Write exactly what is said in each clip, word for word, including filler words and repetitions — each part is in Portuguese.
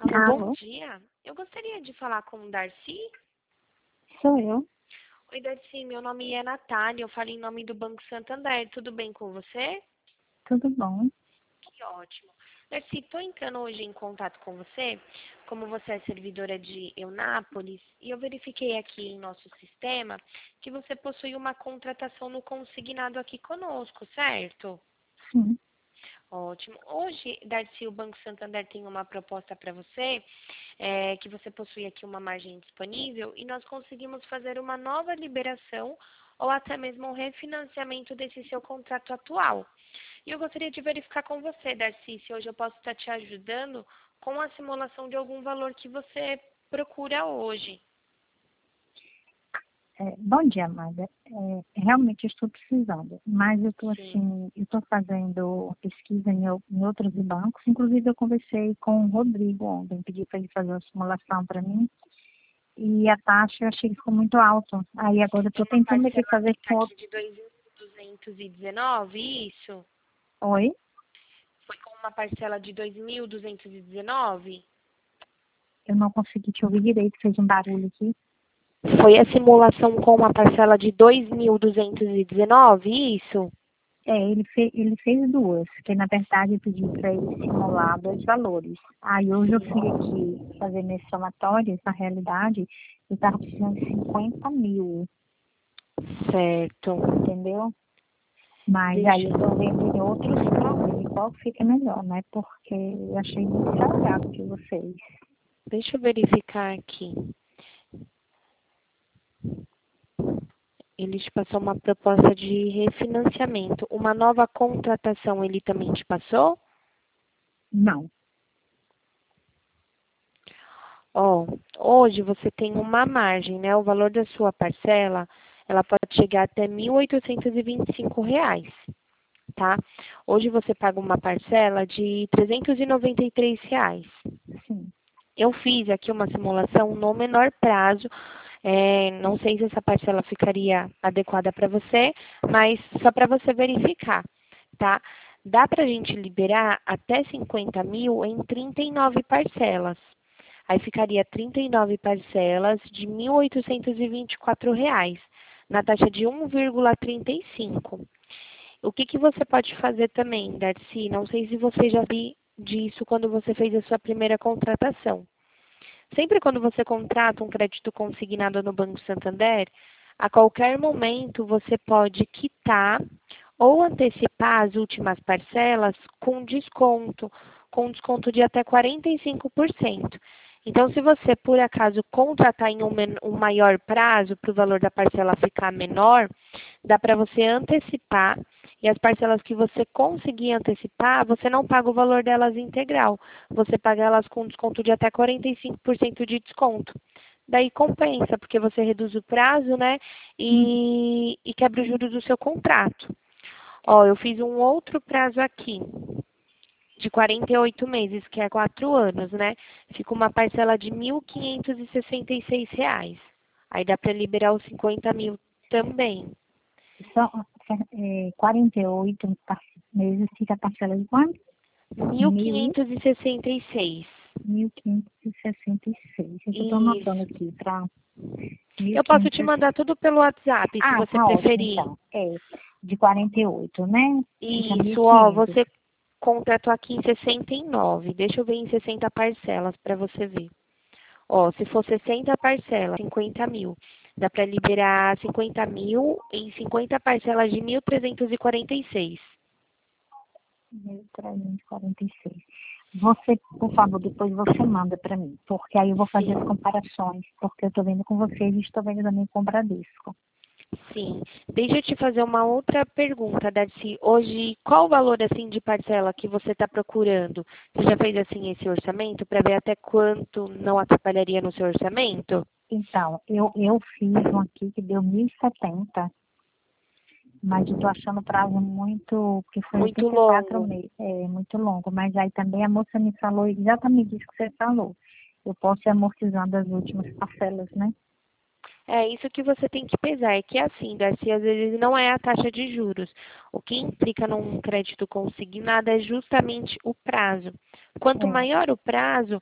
Bom Alô, dia. Eu gostaria de falar com o Darcy. sou eu. Oi, Darcy. Meu nome é Natália. Eu falo em nome do Banco Santander. Tudo bem com você? Tudo bom? Que ótimo. Darcy, estou entrando hoje em contato com você, como você é servidora de Eunápolis, e eu verifiquei aqui em nosso sistema que você possui uma contratação no consignado aqui conosco, certo? Sim. Ótimo. Hoje, Darcy, o Banco Santander tem uma proposta para você, é, que você possui aqui uma margem disponível e nós conseguimos fazer uma nova liberação ou até mesmo um refinanciamento desse seu contrato atual. E eu gostaria de verificar com você, Darcy, se hoje eu posso estar te ajudando com a simulação de algum valor que você procura hoje. É, bom dia, Amanda. É, realmente eu estou precisando, mas eu estou Sim. assim, eu estou fazendo pesquisa em, ou- em outros bancos. Inclusive eu conversei com o Rodrigo ontem, pedi para ele fazer uma simulação para mim e a taxa eu achei que ficou muito alta. Aí agora eu É estou uma tentando aqui fazer parcelamento com aqui outro. de dois mil duzentos e dezenove, isso? Oi? Foi com uma parcela de dois mil duzentos e dezenove? Eu não consegui te ouvir direito, fez um barulho aqui. Foi a simulação com uma parcela de dois mil duzentos e dezenove, isso? É, ele, fe ele fez duas, que na verdade eu pedi para ele simular dois valores. Aí hoje eu fui aqui fazer meus somatórios, na realidade, eu estava precisando de cinquenta mil, Certo. entendeu? Mas aí Deixa, eu estou vendo em outros para ver qual fica melhor, né? Porque eu achei muito salgado de vocês. deixa eu verificar aqui. Ele te passou uma proposta de refinanciamento. Uma nova contratação ele também te passou? Não. Ó, hoje você tem uma margem, né? O valor da sua parcela, ela pode chegar até mil oitocentos e vinte e cinco reais, tá? Hoje você paga uma parcela de trezentos e noventa e três reais. Sim. Eu fiz aqui uma simulação no menor prazo. É, não sei se essa parcela ficaria adequada para você, mas só para você verificar, tá? Dá para a gente liberar até cinquenta mil em trinta e nove parcelas. Aí ficaria trinta e nove parcelas de mil oitocentos e vinte e quatro reais, na taxa de um vírgula trinta e cinco. O que, que você pode fazer também, Darcy? Não sei se você já viu disso quando você fez a sua primeira contratação. Sempre quando você contrata um crédito consignado no Banco Santander, a qualquer momento você pode quitar ou antecipar as últimas parcelas com desconto, com desconto de até quarenta e cinco por cento. Então, se você, por acaso, contratar em um, um maior prazo para o valor da parcela ficar menor, dá para você antecipar e as parcelas que você conseguir antecipar, você não paga o valor delas integral. Você paga elas com desconto de até quarenta e cinco por cento de desconto. Daí compensa, porque você reduz o prazo, né? Uhum. E, e quebra o juros do seu contrato. Ó, eu fiz um outro prazo aqui, de quarenta e oito meses, que é quatro anos, né? Fica uma parcela de mil quinhentos e sessenta e seis reais. Aí dá para liberar os cinquenta mil também. Só é, quarenta e oito par- meses fica a parcela de quanto? Mil Mil, quinhentos e sessenta e seis. mil quinhentos e sessenta e seis. Eu estou anotando Isso. aqui para Eu posso te mil quinhentos. mandar tudo pelo WhatsApp, se Ah, você tá ótimo preferir. então. É, de quarenta e oito, né? Fica Isso, ó, mil e quinhentos. você contratou aqui em sessenta e nove. Deixa eu ver em sessenta parcelas para você ver. Ó, se for sessenta parcelas, cinquenta mil. Dá para liberar cinquenta mil em cinquenta parcelas de mil trezentos e quarenta e seis. mil trezentos e quarenta e seis. Você, por favor, depois você manda para mim, porque aí eu vou fazer as Sim. comparações, porque eu estou vendo com vocês e estou vendo também com o Bradesco. Sim. Deixa eu te fazer uma outra pergunta, Darcy. Hoje, qual o valor assim de parcela que você está procurando? Você já fez assim esse orçamento para ver até quanto não atrapalharia no seu orçamento? Então, eu, eu fiz um aqui que deu mil e setenta, mas eu estou achando o prazo muito, porque foi Muito oitenta e quatro longo. meses, é muito longo, mas aí também a moça me falou exatamente isso que você falou. Eu posso ir amortizando as últimas parcelas, né? É isso que você tem que pesar. É que assim, Darcy, às vezes não é a taxa de juros. O que implica num crédito consignado é justamente o prazo. Quanto É, maior o prazo,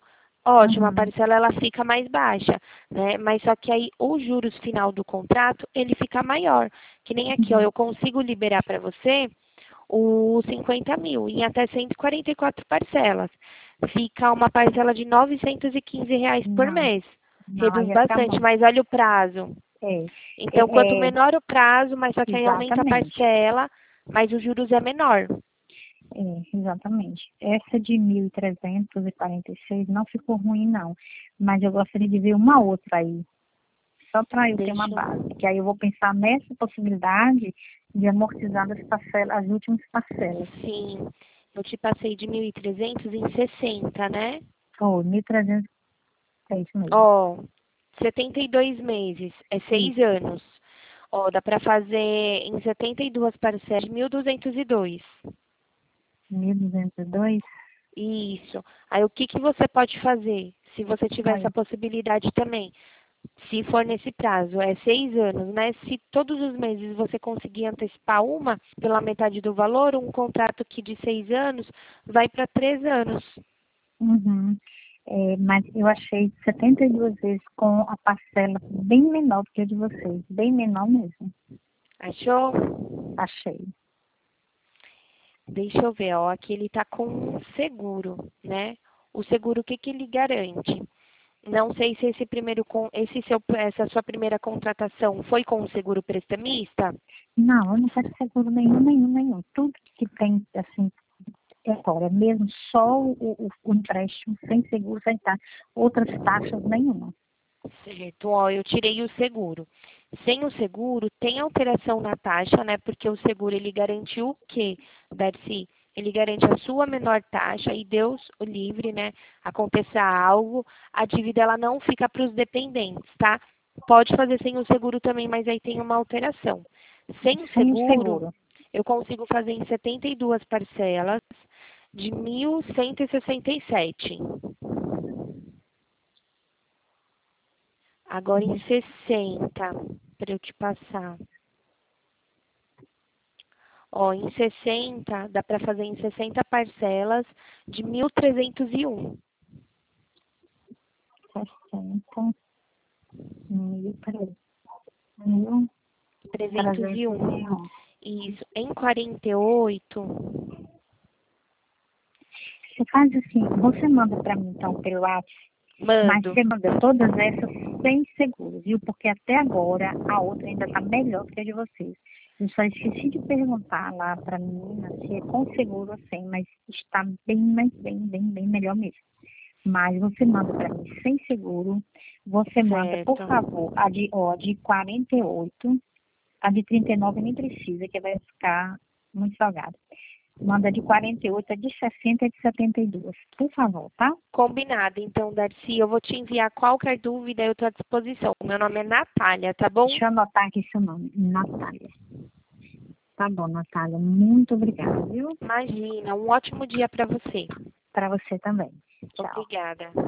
ótimo, a Uhum. parcela ela fica mais baixa, né? Mas só que aí os juros final do contrato, ele fica maior. Que nem aqui, ó, Uhum. eu consigo liberar para você os cinquenta mil em até cento e quarenta e quatro parcelas. Fica uma parcela de novecentos e quinze reais por Não, mês. não, Reduz aí ia ficar bastante, muito. mas olha o prazo. É, Então, quanto é, é, menor o prazo, mas só que aí aumenta a exatamente. parcela, mas os juros é menor. É, exatamente. Essa de mil trezentos e quarenta e seis não ficou ruim, não. Mas eu gostaria de ver uma outra aí, só para eu ter uma Deixa base. eu... Que aí eu vou pensar nessa possibilidade de amortizar as parcelas, as últimas parcelas. Sim, eu te passei de mil e trezentos em sessenta, né? Ou mil e trezentos, é isso mesmo. Ó, setenta e dois meses, é seis Isso, anos. Ó, dá pra fazer em setenta e duas parcelas de mil duzentos e dois. mil duzentos e dois. Isso. Aí o que que você pode fazer, se você tiver essa Olha, possibilidade também? Se for nesse prazo, é seis anos, né? Se todos os meses você conseguir antecipar uma pela metade do valor, um contrato que de seis anos vai para três anos. uhum. É, mas eu achei setenta e duas vezes com a parcela bem menor do que a de vocês. Bem menor mesmo. Achou? Achei. Deixa eu ver, ó. Aqui ele tá com um seguro, né? O seguro, o que que ele garante? Não sei se esse primeiro, con- esse seu, essa sua primeira contratação foi com o seguro prestamista? Não, eu não quero seguro nenhum, nenhum, nenhum. Tudo que tem, assim, é fora. Mesmo só o, o, o empréstimo, sem seguro, sem taxa. Outras taxas nenhuma. Certo, ó, eu tirei o seguro. Sem o seguro, tem alteração na taxa, né? Porque o seguro, ele garante o quê, Darcy? Ele garante a sua menor taxa e Deus o livre, né? Aconteça algo, a dívida, ela não fica para os dependentes, tá? Pode fazer sem o seguro também, mas aí tem uma alteração. Sem o Sem o seguro, seguro. eu consigo fazer em setenta e duas parcelas de mil cento e sessenta e sete. Agora em sessenta, para eu te passar. Ó, em sessenta, dá para fazer em sessenta parcelas de mil trezentos e um. sessenta mil, peraí. Mil trezentos e trezentos um. e um. Isso. Em quarenta e oito, Você faz assim, você manda para mim, então, pelo WhatsApp, mas mando. você manda todas essas sem seguro, viu? Porque até agora a outra ainda está melhor do que a de vocês. Eu só esqueci de perguntar lá para a menina se é com seguro ou sem, mas está bem, mais bem, bem, bem melhor mesmo. Mas você manda para mim sem seguro, você manda, por Certo. favor, a de, ó, a de quarenta e oito, a de trinta e nove nem precisa, que vai ficar muito salgada. Manda de quarenta e oito, a de sessenta e de setenta e dois, por favor, tá? Combinado. Então, Darcy, eu vou te enviar qualquer dúvida, eu estou à disposição. Meu nome é Natália, tá bom? Deixa eu anotar aqui seu nome, Natália. Tá bom, Natália, muito obrigada, viu? Imagina. Um ótimo dia para você. Para você também. Tchau. Obrigada.